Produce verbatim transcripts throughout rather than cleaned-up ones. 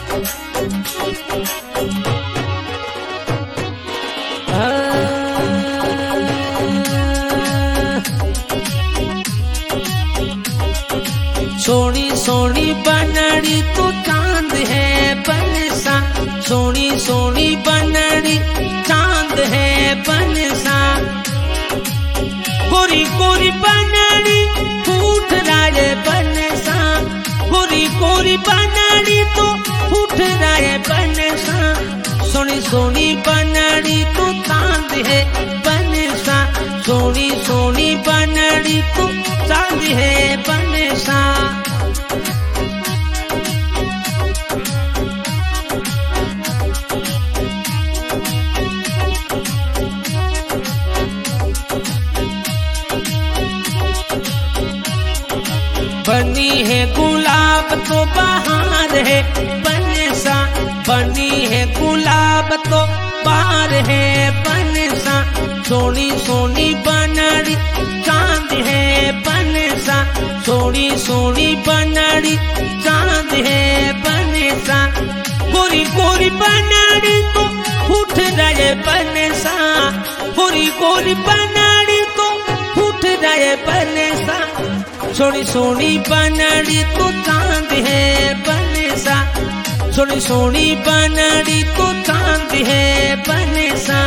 सोनी सोनी बनड़ी तो चांद है बनसा, सोनी सोनी बनड़ी चांद है बनसा। गोरी गोरी बनड़ी फूट राय बनसा, गोरी गोरी बनड़ी तो फूट राय बनसा। सोनी सोनी बनड़ी तो चांद है बनसा, सोनी सोनी बनड़ी तो चांद है बनसा। बनी है गुलाब तो बहार है बनसा, बनी है गुलाब तो बहार है बनसा। सोनी सोनी बनड़ी चांद है बनसा, सोनी सोनी बनड़ी चांद है बनसा। गोरी गोरी बनड़ी तो फूट रहे बनसा, गोरी गोरी बनड़ी तो फूट रहे बनसा। सोनी सोनी बनड़ी तो चांद है बनसा, सोनी सोनी बनड़ी तो चांद है बनसा।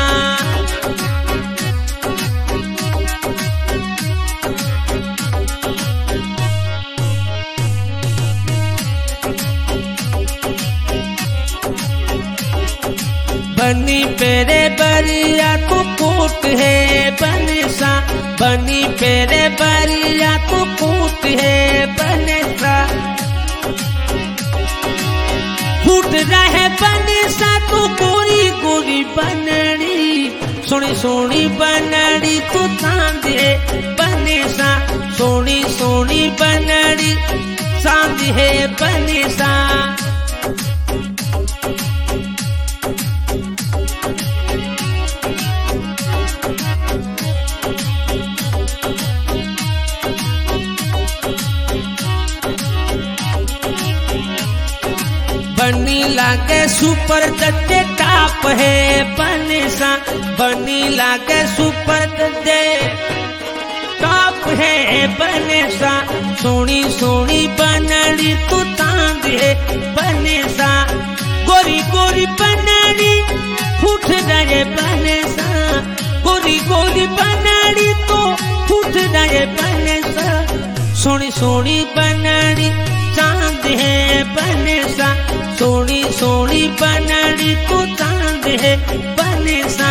बनी पेरे बरिया तो कोट है बनसा, बनी पेरे बरिया तो कोट है बनसा। फूट रहे बनसा तो गोरी गोरी बनड़ी, सोनी सोनी बनड़ी तो चांद है बनसा, सोनी सोनी बनड़ी चांद है बनसा। बनी लागे सुपर दत्ते टाप है बनसा, बनी लागे सुपर दत्ते टाप है बनसा। सोनी सोनी बनड़ी तो चांद है बनसा, गोरी गोरी बनड़ी फूट रहे बनसा, गोरी गोरी बनड़ी तो फूट रहे बनसा। सोनी सोनी बनड़ी चांद है बनसा, सोनी सोनी बनड़ी तो चांद है बनसा।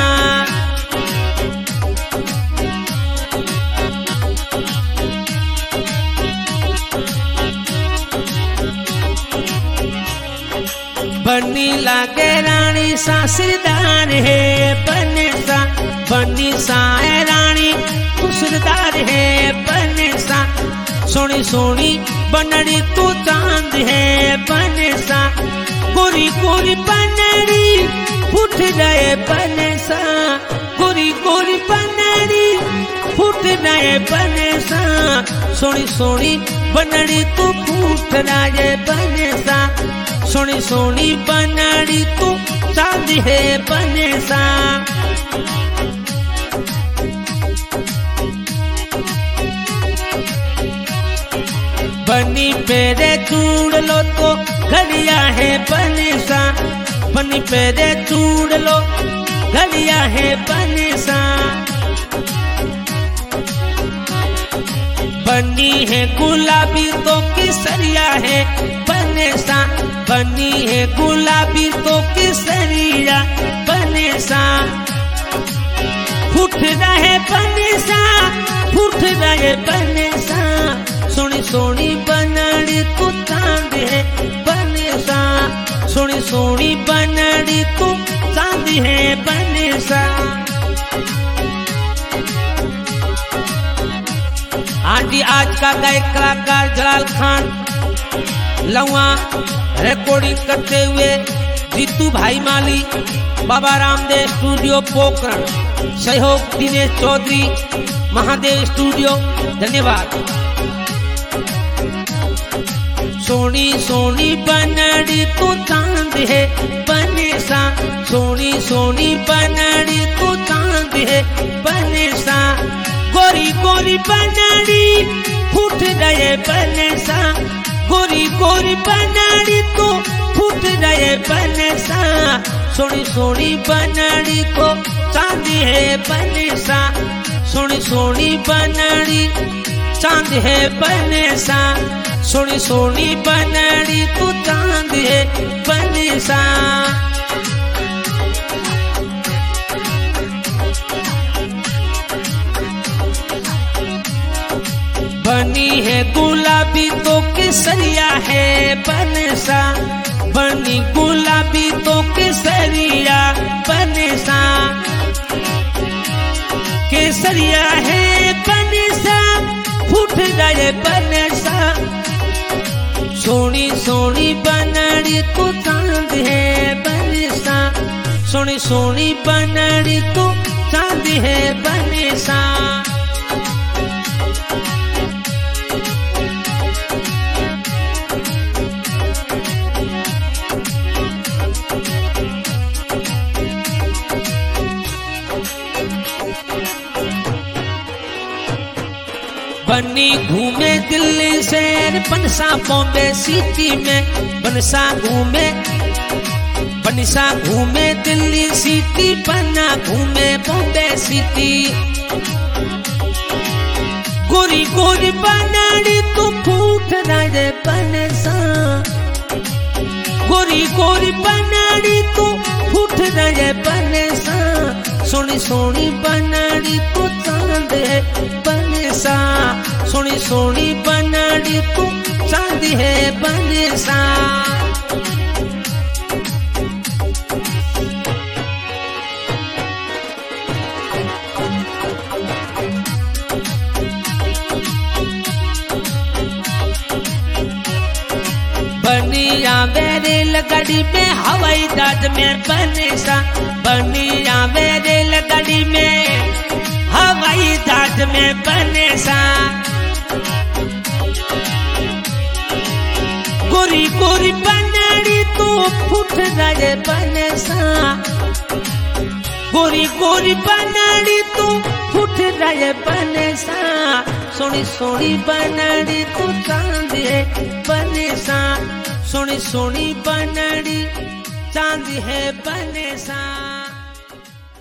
बनी लागे रानी सासदार है बनसा, बनी साए रानी खुशदार है बनसा। सोनी सोनी बनड़ी तो चांद है बनसा, गोरी गोरी बनड़ी फूट रहे बनसा, गोरी गोरी बनड़ी फूट रहे बनसा। सोनी सोनी बनड़ी तो फूट रहे बनसा, सोनी सोनी बनड़ी तो चांद है बनसा। बनी पेरे चूड़ लो तो घड़िया है बनसा, बनी पेरे चूड़ लो घड़िया है बनसा। बनी है गुलाबी तो केसरिया है बनसा, बनी है गुलाबी तो केसरिया बनसा। फूट रहे बनसा, फूट रहे बनसा। सोनी सोनी बनड़ी तो चांद है बनसा, सोनी सोनी बनड़ी तो चांद है बनसा। आज आज का गायक कलाकार जलाल खान लवा रिकॉर्डिंग करते हुए जीतू भाई माली, बाबा रामदेव स्टूडियो पोखरण, सहयोग दिनेश चौधरी, महादेव स्टूडियो। धन्यवाद। सोनी सोनी बनड़ी तो चांद है बने सा सोनी सोनी बनड़ी तू चांद है बने सा गोरी गोरी बनड़ी फूट रहे बने सा गोरी गोरी बनड़ी तो फूट रहे बने सा सोनी सोनी बनड़ी को चांद है बने सा सोनी सोनी बनड़ी चांद है बने सा सोनी सोनी बनड़ी तू चांद है बने सा बनी है गुलाबी तो केसरिया है बनसा बनी गुलाबी तो केसरिया बनसा केसरिया है बनसा फूट गए बनसा सोनी सोनी बनड़ी तो चांद है बनसा सोनी सोनी बनड़ी तो चांद है बनसा बनी घूमे दिल्ली शहर बनसा बॉम्बे सिटी में बनसा घूमे बनसा घूमे दिल्ली सिटी बना घूमे बॉम्बे सिटी गोरी गोरी बनड़ी तो फूट रहे बनसा गोरी गोरी बनड़ी तो फूट रहे बनसा सोनी सोनी बनड़ी तो चांद है बनसा सोनी सोनी बनड़ी तू चांद है बनसा बनिया रेल गाड़ी में हवाई जहाज में बनसा बनिया रेल गाड़ी में हवाई जहाज में बनसा गोरी गोरी बनड़ी तो फूट रहे बनसा गोरी गोरी बनड़ी तो फूट रहे बनसा सोनी सोनी बनड़ी तो चांद है बनसा सोनी सोनी बनड़ी चांद है बनसा।